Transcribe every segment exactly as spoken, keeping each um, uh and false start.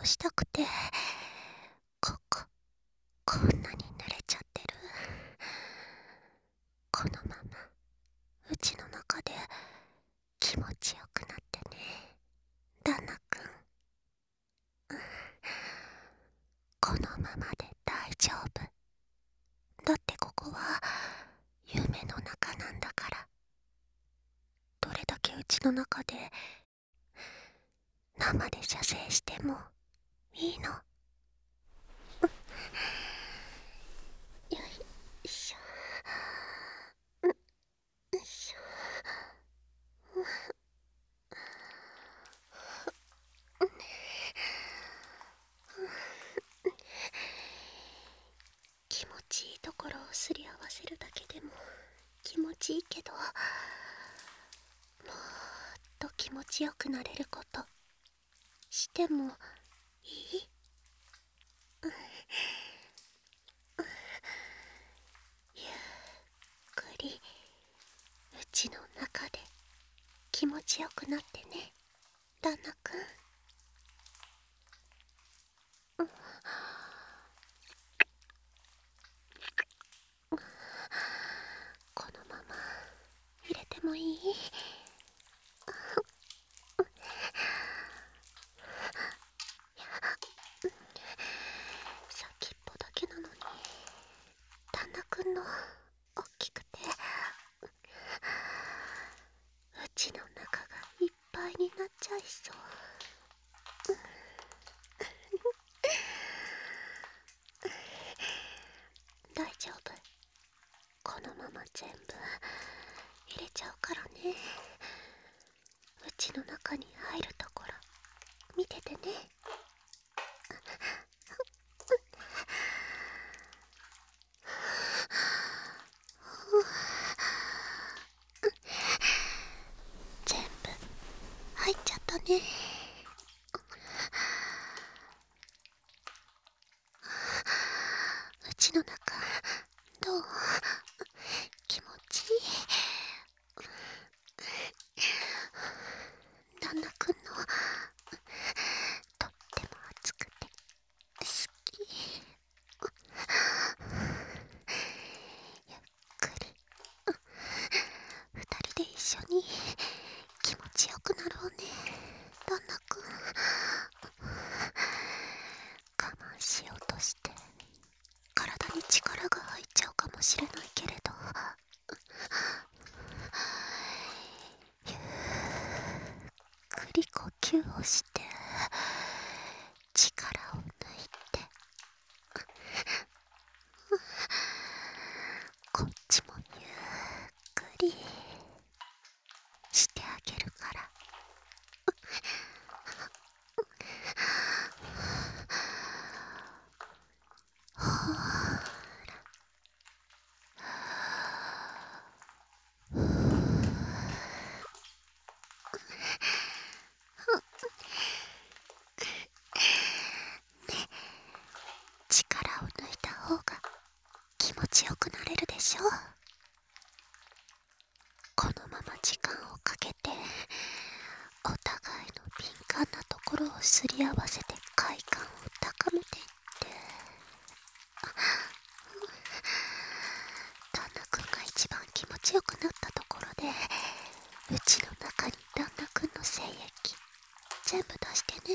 したくて、こここんなに濡れちゃってる。このままうちの中で気持ちよくなってね、旦那くん。このままで大丈夫。だってここは夢の中なんだから。どれだけうちの中で生で射精してもいいの。よいしょ、よいしょ。気持ちいいところをすり合わせるだけでも気持ちいいけど、もっと気持ちよくなれることしてもいい？ゆっくりうちの中で気持ちよくなってね、旦那くん。このまま入れてもいい？先っぽだけなのに旦那くんの大きくて、うちの中がいっぱいになっちゃいそう。大丈夫、このまま全部入れちゃうからね。うちの中に入るところ見ててね。全部入っちゃったね。うちの中どう？気持ちいい？旦那くんのとっても熱くて好き。ゆっくり二人で一緒に気持ちよくなろうね、旦那くん。我慢しようとして体に力が入っちゃうかもしれないけれど、ゆっくり呼吸をして力を抜いて、こっちもゆっくりしてあげるから。ほら、力を抜いた方が気持ちよくなれるでしょ。このまま時間をかけてお互いの敏感なところをすり合わせて快感を高めていって、旦那くんが一番気持ちよくなったところで、うちの中に旦那くんの精液全部出してね。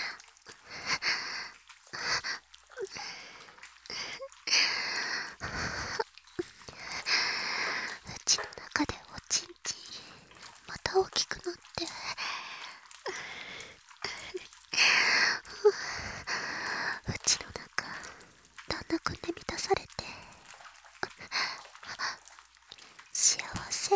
うちの中でおちんちんまた大きくなって、うちの中旦那くんで満たされて幸せ。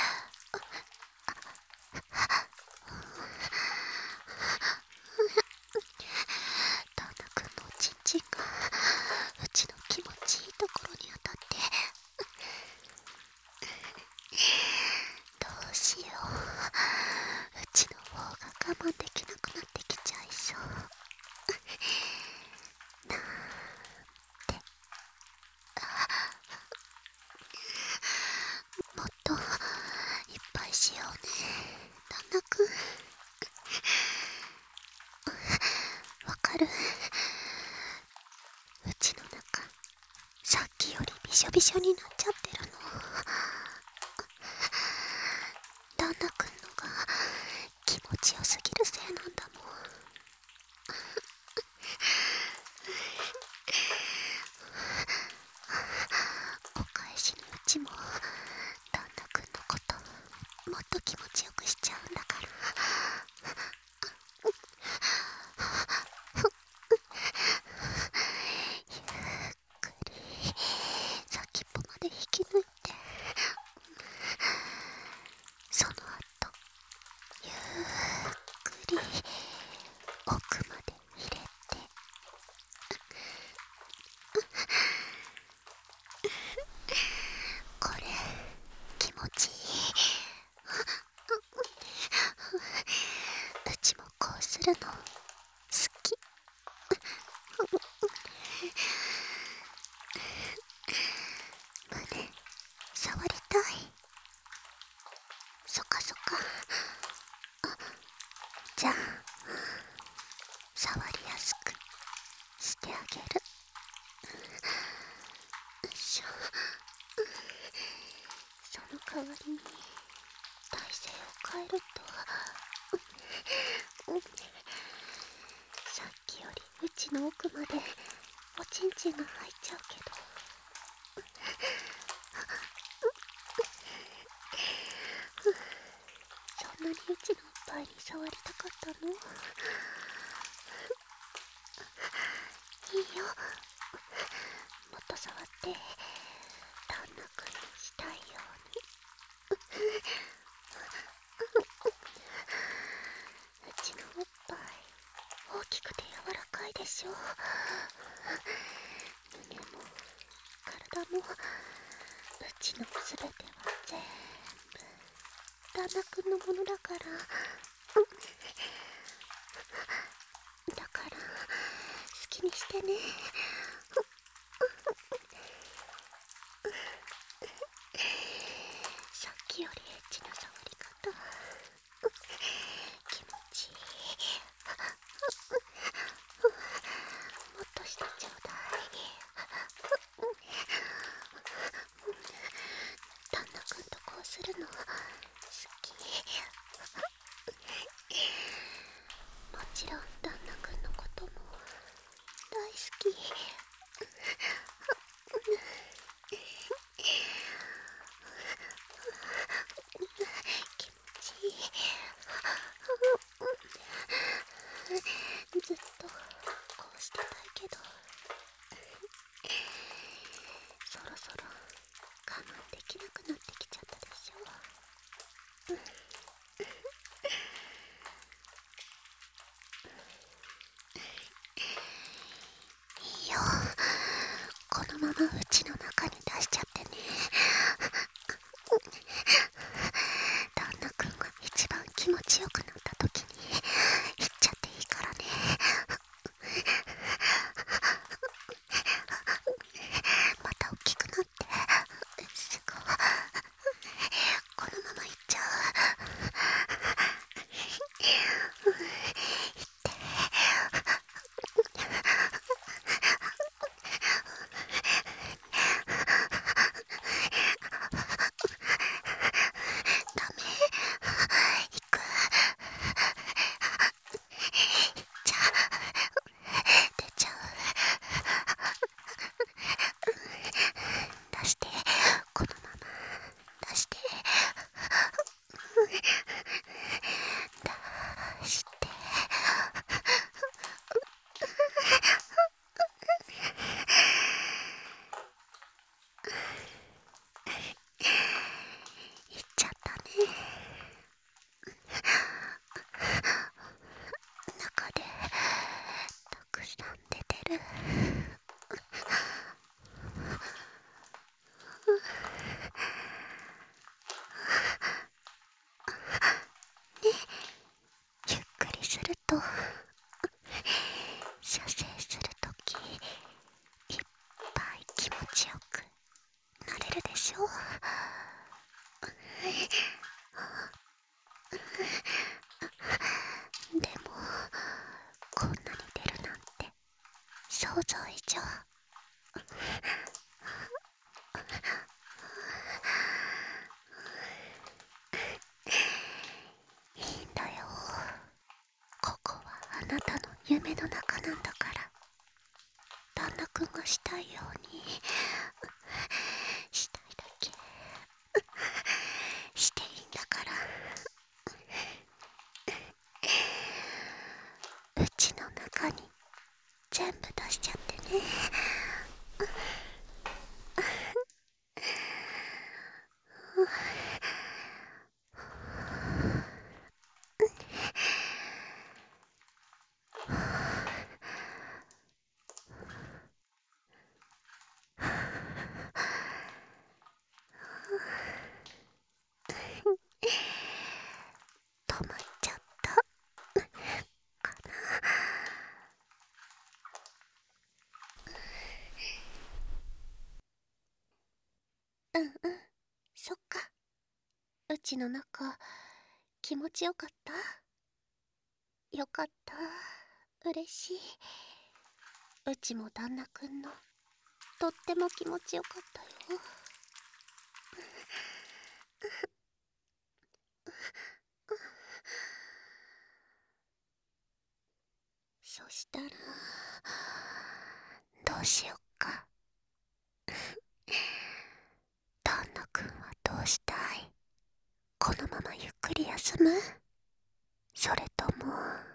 旦那くんのおちんちんがうちの気持ちいいところに当たって、どうしよう、うちの方が我慢できなくなってきちゃいそう。なんて、もっといっぱいしようね、旦那くん。わかかる。うちの中さっきよりびしょびしょになっちゃってるの。旦那くんのが気持ちよすぎるせいなんだもん。お返しにうちも旦那くんのこともっと気持ちよくしちゃうんだから。ゆっくり先っぽまで引き抜いて、その後ゆっくり奥まで入れて、これ気持ちいい。うちもこうするの好き。胸触りたい。そかそか。じゃあ触りやすくしてあげる。よいしょ。その代わりに体勢を変えると、さっきよりうちの奥までおちんちんが入っちゃうけど、そんなにうちのおっぱいに触りたかったの？いいよ、もっと触って旦那くんにしたいように。うちのおっぱい大きくて柔らかいでしょ。胸も体もうちのすべては全部旦那くんのものだから。だから好きにしてね。さっきよりエッチな触り方気持ちいい。もっとしてちょうだい。旦那くんとこうするの好き。もちろん旦那くんのことも大好き。気持ちいい。ずっとこうしてたいけど、そろそろ我慢できなくなってきちゃったでしょ。いいよ、このままうちの中に出しちゃってね。旦那くんが一番気持ちよくなった時に言っちゃっていいからね。また大きくなって、すごい、このままいっちゃう。ダメ、行く。じゃあ出ちゃう。出して、このまま出して、出して。いっちゃったね。中でたくさん出てる。ゆっくりすると射精するときいっぱい気持ちよくなれるでしょ。でもこんなに出るなんてなたの夢の中なんだから、旦那くんがしたいようにしたいだけしていいんだから。うちの中に全部出しちゃってね。止まっちゃったかな。うんうん、そっか。うちの中気持ちよかった。よかった、嬉しい。うちも旦那くんのとっても気持ちよかったよ。そしたらどうしよっか。旦那くんはどうしたい？このままゆっくり休む？それとも